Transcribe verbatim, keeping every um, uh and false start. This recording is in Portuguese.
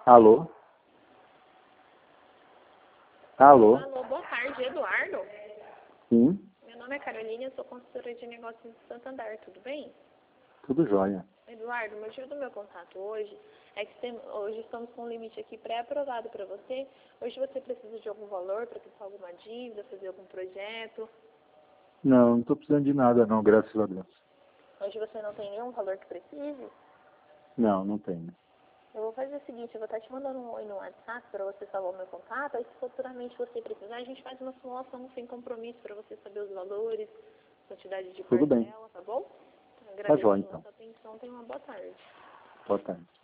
Alô? Alô? Alô, boa tarde, Eduardo. Sim, Meu nome é Carolina, eu sou consultora de negócios de Santander, tudo bem? tudo jóia. Eduardo, o motivo do meu contato hoje é que tem, hoje estamos com um limite aqui pré-aprovado para você. Hoje você precisa de algum valor para quitar alguma dívida, fazer algum projeto. Não, não estou precisando de nada não, graças a Deus. Hoje você não tem nenhum valor que precise. Não, não tenho. Eu vou fazer o seguinte, eu vou estar te mandando um oi no WhatsApp para você salvar o meu contato. Aí se futuramente você precisar, a gente faz uma simulação sem compromisso para você saber os valores, quantidade de Tudo bem. parcela, tá bom? Tá Agradeço jóia, pela então. sua atenção, tenha uma boa tarde. Boa tarde.